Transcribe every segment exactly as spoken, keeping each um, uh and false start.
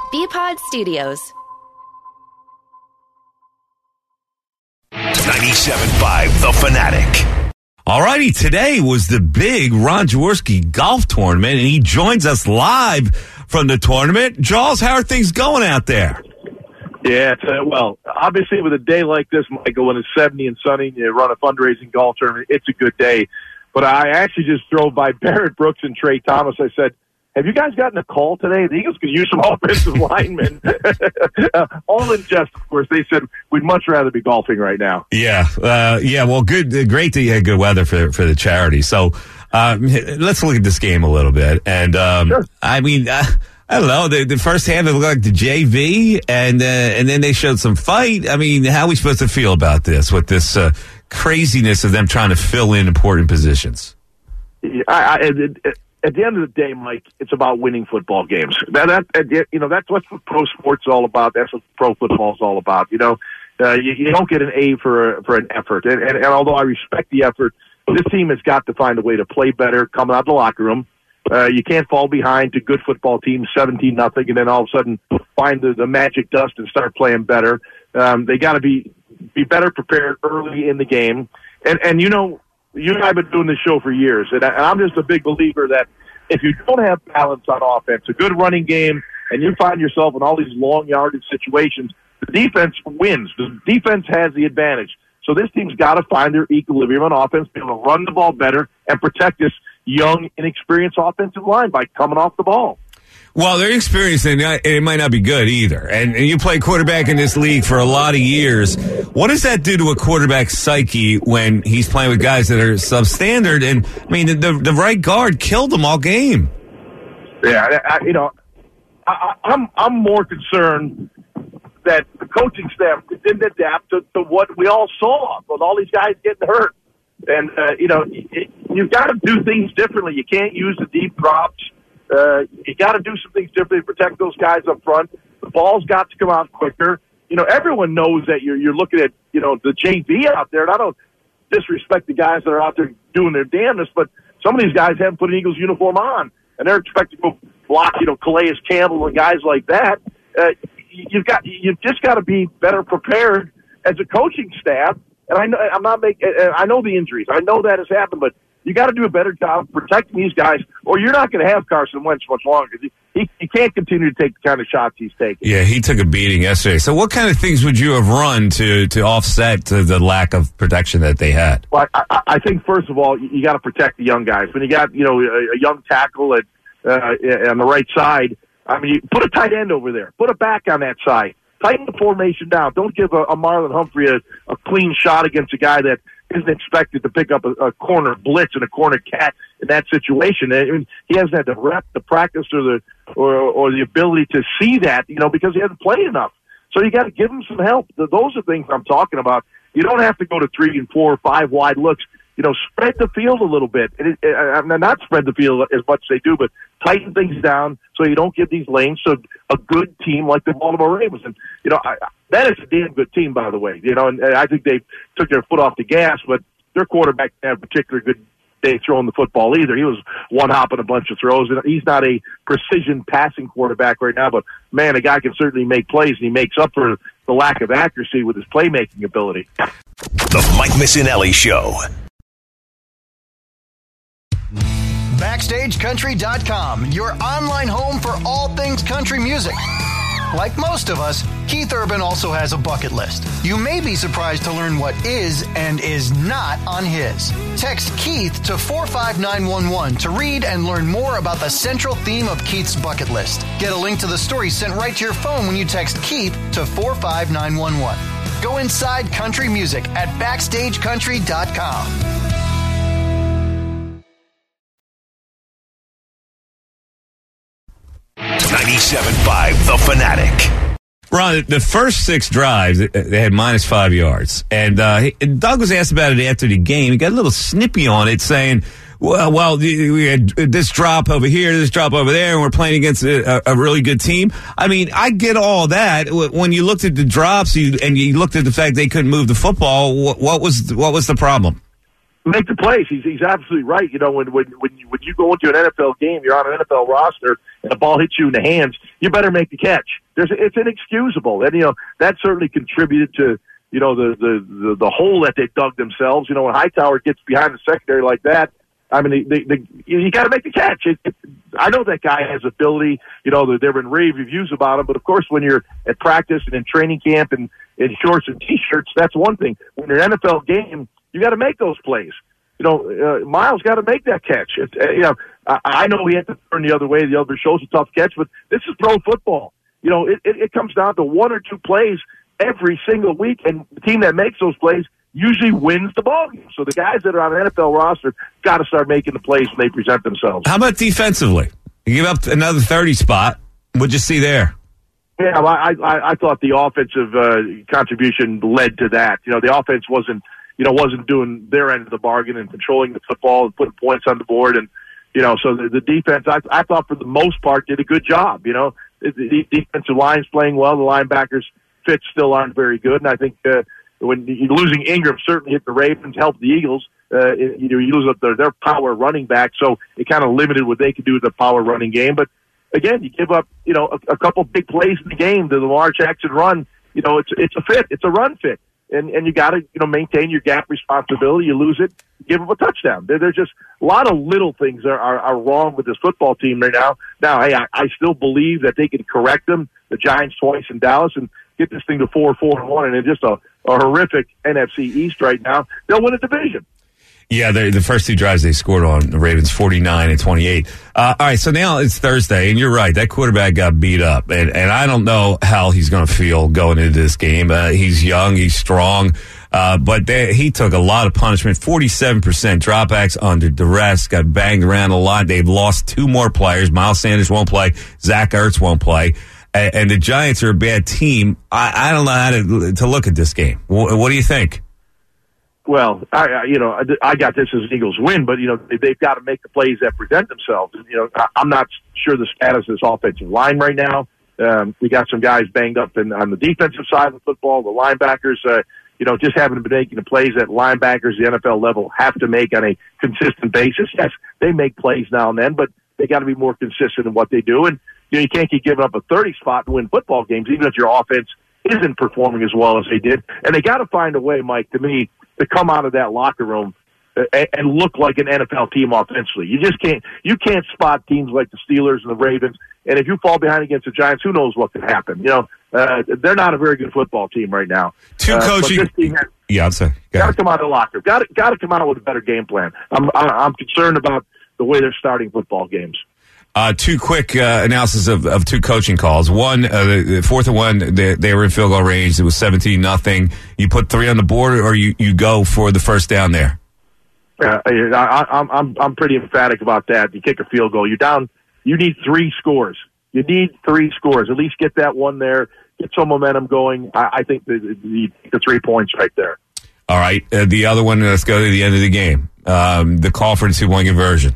B-Pod Studios. ninety-seven point five The Fanatic. All righty, today was the big Ron Jaworski golf tournament, and he joins us live from the tournament. Jaws, how are things going out there? Yeah, it's, uh, well, obviously with a day like this, Michael, when it's seventy and sunny and you run a fundraising golf tournament, it's a good day. But I actually just drove by Barrett Brooks and Trey Thomas. I said, have you guys gotten a call today? The Eagles could use some offensive linemen. uh, all in jest, of course. They said, we'd much rather be golfing right now. Yeah, uh, yeah. Well, good, great that you had good weather for for the charity. So uh, let's look at this game a little bit. And um, Sure. I mean, uh, I don't know. The, the first half it looked like the J V, and uh, and then they showed some fight. I mean, how are we supposed to feel about this with this uh, craziness of them trying to fill in important positions? I, I, it, it, At the end of the day, Mike, it's about winning football games. That, that you know, that's what pro sports is all about. That's what pro football is all about. You know, uh, you, you don't get an A for for an effort. And, and, and although I respect the effort, this team has got to find a way to play better coming out of the locker room. Uh, you can't fall behind to good football teams, seventeen nothing, and then all of a sudden find the, the magic dust and start playing better. Um, they got to be be better prepared early in the game. And and you know. You and I have been doing this show for years, and, I, and I'm just a big believer that if you don't have balance on offense, a good running game, and you find yourself in all these long yardage situations, the defense wins. The defense has the advantage. So this team's got to find their equilibrium on offense, be able to run the ball better, and protect this young, inexperienced offensive line by coming off the ball. Well, their experience, and it might not be good either. And, and you play quarterback in this league for a lot of years. What does that do to a quarterback's psyche when he's playing with guys that are substandard? And, I mean, the the right guard killed them all game. Yeah, I, you know, I, I'm I'm more concerned that the coaching staff didn't adapt to, to what we all saw with all these guys getting hurt. And, uh, you know, it, you've got to do things differently. You can't use the deep drops. Uh, you got to do some things differently to protect those guys up front. The ball's got to come out quicker. You know, everyone knows that you're you're looking at, you know, the J V out there, and I don't disrespect the guys that are out there doing their damnedest, but some of these guys haven't put an Eagles uniform on, and they're expected to go block, you know, Calais Campbell and guys like that. Uh, you've got you've just got to be better prepared as a coaching staff. And I know I'm not making. I know the injuries. I know that has happened, but you got to do a better job protecting these guys, or you're not going to have Carson Wentz much longer. He, he, he can't continue to take the kind of shots he's taking. Yeah, he took a beating yesterday. So what kind of things would you have run to, to offset the lack of protection that they had? Well, I, I think, first of all, you, you got to protect the young guys. When you got, you know, a, a young tackle at, uh, on the right side, I mean, you put a tight end over there. Put a back on that side. Tighten the formation down. Don't give a, a Marlon Humphrey a, a clean shot against a guy that isn't expected to pick up a, a corner blitz and a corner cat in that situation. I mean, he hasn't had the rep, the practice, or the or, or the ability to see that, you know, because he hasn't played enough. So you got to give him some help. Those are things I'm talking about. You don't have to go to three and four or five wide looks. You know, spread the field a little bit. And it, it, not spread the field as much as they do, but tighten things down so you don't give these lanes to a good team like the Baltimore Ravens. And, you know, I, that is a damn good team, by the way. You know, and I think they took their foot off the gas, but their quarterback didn't have a particularly good day throwing the football either. He was one hopping a bunch of throws, and he's not a precision passing quarterback right now, but, man, a guy can certainly make plays, and he makes up for the lack of accuracy with his playmaking ability. The Mike Missinelli Show. Backstage Country dot com, your online home for all things country music. Like most of us, Keith Urban also has a bucket list. You may be surprised to learn what is and is not on his. Text Keith to four five nine one one to read and learn more about the central theme of Keith's bucket list. Get a link to the story sent right to your phone when you text Keith to four five nine one one. Go inside country music at Backstage Country dot com. ninety-seven point five The Fanatic. Ron, the first six drives, they had minus five yards. And uh, Doug was asked about it after the game. He got a little snippy on it, saying, well, well, we had this drop over here, this drop over there, and we're playing against a, a really good team. I mean, I get all that. When you looked at the drops you, and you looked at the fact they couldn't move the football, what, what was what was the problem? Make the plays. He's he's absolutely right. You know, when when when you, when you go into an N F L game, you're on an N F L roster, and the ball hits you in the hands. you better make the catch. There's, it's inexcusable. And, you know, that certainly contributed to, you know, the, the, the, the hole that they dug themselves. You know, when Hightower gets behind the secondary like that, I mean, they, they, they, you got to make the catch. It, it, I know that guy has ability. You know, there have been rave reviews about him. But, of course, when you're at practice and in training camp and in shorts and T-shirts, that's one thing. When you're in an N F L game, you got to make those plays. You know, uh, Miles got to make that catch. It, uh, you know, I, I know he had to turn the other way. The other shows a tough catch, but this is pro football. You know, it, it, it comes down to one or two plays every single week, and the team that makes those plays usually wins the ball game. So the guys that are on an N F L roster got to start making the plays when they present themselves. How about defensively? You give up another thirty spot. What'd you see there? Yeah, well, I, I I thought the offensive uh, contribution led to that. You know, the offense wasn't you know wasn't doing their end of the bargain and controlling the football and putting points on the board, and you know, so the, the defense I I thought for the most part did a good job. You know, the, the defensive line's playing well. The linebackers fits still aren't very good, and I think uh, when you're losing Ingram certainly hit the Ravens, helped the Eagles. Uh, you know, you lose up their their power running back, so it kind of limited what they could do with the power running game, but. Again, you give up, you know, a, a couple big plays in the game. The Lamar Jackson run, you know, it's it's a fit, it's a run fit, and and you got to, you know, maintain your gap responsibility. You lose it, give them a touchdown. There, there's just a lot of little things are, are are wrong with this football team right now. Now, hey, I, I still believe that they can correct them. The Giants twice in Dallas and get this thing to four, four, and one, and it's just a, a horrific N F C East right now. They'll win a division. Yeah, the first two drives they scored on, the Ravens forty-nine and twenty-eight. Uh, all right, so now it's Thursday, and you're right, that quarterback got beat up, and, and I don't know how he's going to feel going into this game. Uh, he's young, he's strong, uh, but they, he took a lot of punishment, forty-seven percent dropbacks under duress, got banged around a lot. They've lost two more players. Miles Sanders won't play. Zach Ertz won't play. And, and the Giants are a bad team. I, I don't know how to, to look at this game. What, what do you think? Well, I, I you know, I got this as an Eagles win, but, you know, they've got to make the plays that present themselves. And, you know, I'm not sure the status of this offensive line right now. Um, we got some guys banged up in, on the defensive side of the football. The linebackers, uh, you know, just haven't been making the plays that linebackers, the N F L level, have to make on a consistent basis. Yes, they make plays now and then, but they got to be more consistent in what they do. And, you know, you can't keep giving up a thirty spot and win football games, even if your offense isn't performing as well as they did. And they got to find a way, Mike, to me, to come out of that locker room and, and look like an N F L team offensively. You just can't, you can't spot teams like the Steelers and the Ravens. And if you fall behind against the Giants, who knows what could happen? You know, uh, they're not a very good football team right now. Two uh, coaching. Yeah, I'm sorry. Got to come out of the locker. Got to, got to come out with a better game plan. I'm, I'm concerned about the way they're starting football games. Uh, two quick uh, analysis of, of two coaching calls. One, uh, the, the fourth and one, they, they were in field goal range. It was seventeen nothing. You put three on the board, or you, you go for the first down there? Uh, I, I'm I'm I'm pretty emphatic about that. You kick a field goal, you're down. You need three scores. You need three scores. At least get that one there. Get some momentum going. I, I think the, the the three points right there. All right. Uh, the other one. Let's go to the end of the game. Um, the call for the two-point conversion.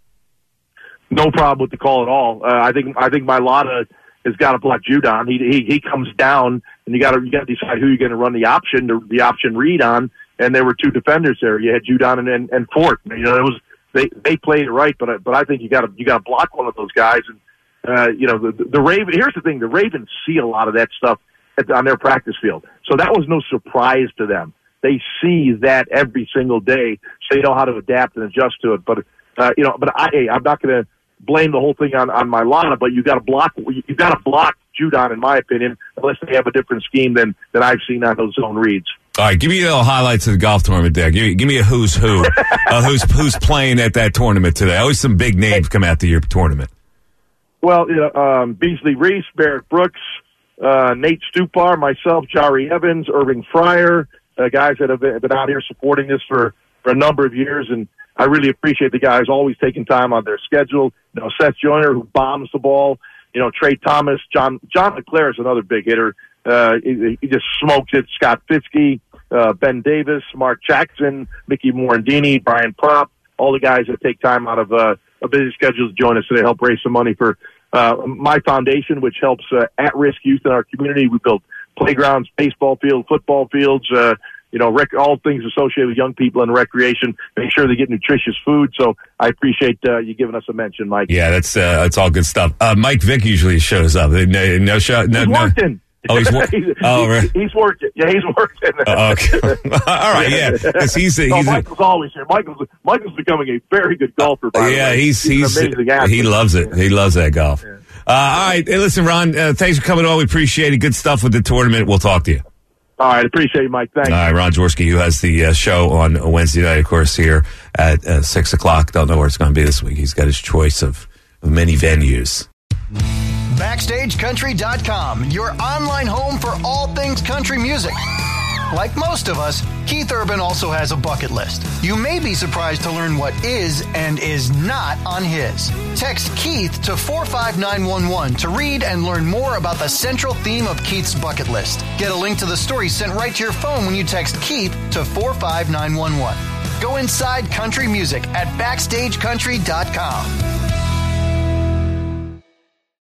No problem with the call at all. Uh, I think I think Mailata has got to block Judon. He he he comes down, and you got to you got to decide who you're going to run the option the, the option read on. And there were two defenders there. You had Judon and and, and Fort. You know, it was they they played it right, but I, but I think you got to you got to block one of those guys. And uh, you know the the Raven. Here's the thing: the Ravens see a lot of that stuff at, on their practice field, so that was no surprise to them. They see that every single day, so they know how to adapt and adjust to it. But uh, you know, but I hey, I'm not going to blame the whole thing on, on Mailata, but you got to block. You got to block Judon, in my opinion, unless they have a different scheme than, than I've seen on those zone reads. All right, give me a little highlights of the golf tournament there. Give me, give me a who's who, uh, who's who's playing at that tournament today. Always some big names come out to your tournament. Well, you know, um, Beasley Reese, Barrett Brooks, uh, Nate Stupar, myself, Jari Evans, Irving Fryer, uh, guys that have been, been out here supporting this for, for a number of years, and I really appreciate the guys always taking time on their schedule. You know, Seth Joyner, who bombs the ball. You know, Trey Thomas, John John LeClaire is another big hitter. Uh, he, he just smokes it. Scott Fitzke, uh, Ben Davis, Mark Jackson, Mickey Morandini, Brian Propp, all the guys that take time out of uh, a busy schedule to join us today, help raise some money for uh, my foundation, which helps uh, at-risk youth in our community. We build playgrounds, baseball fields, football fields, uh, you know, rec- all things associated with young people and recreation. Make sure they get nutritious food. So I appreciate uh, you giving us a mention, Mike. Yeah, that's uh, that's all good stuff. Uh, Mike Vick usually shows up. No, no shot. No, he's no. working. Oh, he's, wor- he's, oh, right. he's working. Yeah, he's working. Uh, okay. All right, yeah, because he's a, no, he's Michael's a, always here. Michael's Michael's becoming a very good golfer. By yeah, the way. he's he's, he's an amazing athlete. he loves it. He loves that golf. Yeah. Uh, all right, hey, listen, Ron. Uh, thanks for coming on. We appreciate it. Good stuff with the tournament. We'll talk to you. All right, appreciate it, Mike. Thanks. All right, Ron Jaworski, who has the uh, show on Wednesday night, of course, here at uh, six o'clock. Don't know where it's going to be this week. He's got his choice of, of many venues. Backstage Country dot com, your online home for all things country music. Like most of us, Keith Urban also has a bucket list. You may be surprised to learn what is and is not on his. Text Keith to four five nine one one to read and learn more about the central theme of Keith's bucket list. Get a link to the story sent right to your phone when you text Keith to four five nine one one. Go inside country music at Backstage Country dot com.